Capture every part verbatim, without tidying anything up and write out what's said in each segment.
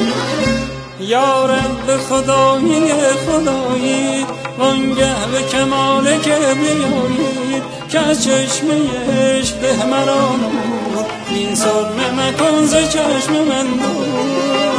یا رب خدایی خدایی وانگه به کمال کبریایید که از چشمه عشق ده مرا نور این سرمه مکن ز چشم من دور.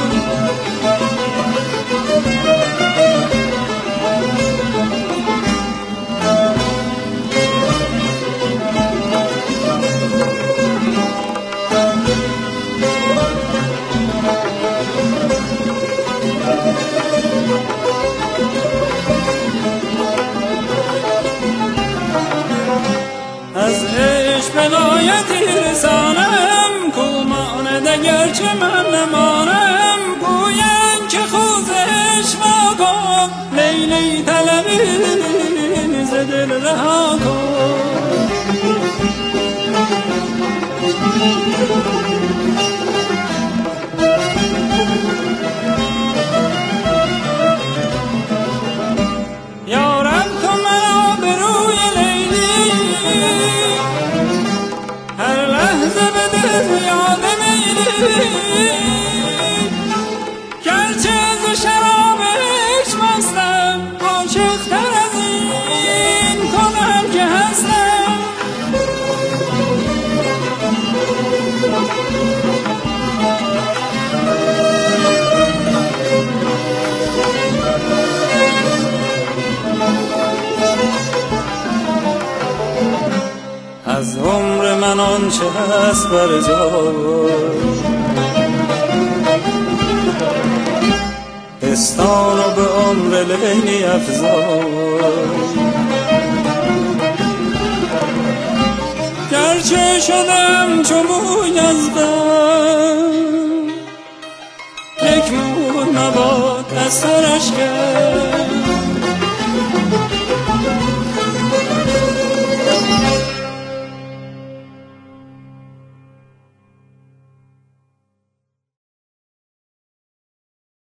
از عشق ولایتی رسانم کو مانده گرچه من نمانم گوین که خوز عشق کن لیلی طلبی ز دل رها کن. یارم تو مرا به روی لیلی هر لحظه به دل یاد میلی گرچه ز شراب عشق مستم عاشق‌تر از این کنم که هستم. از عمر من آنچه هست بر جای پستان و به عمر لیلی افزای گرچه شدم چو موی از غم یک موی مباد از سرش کرد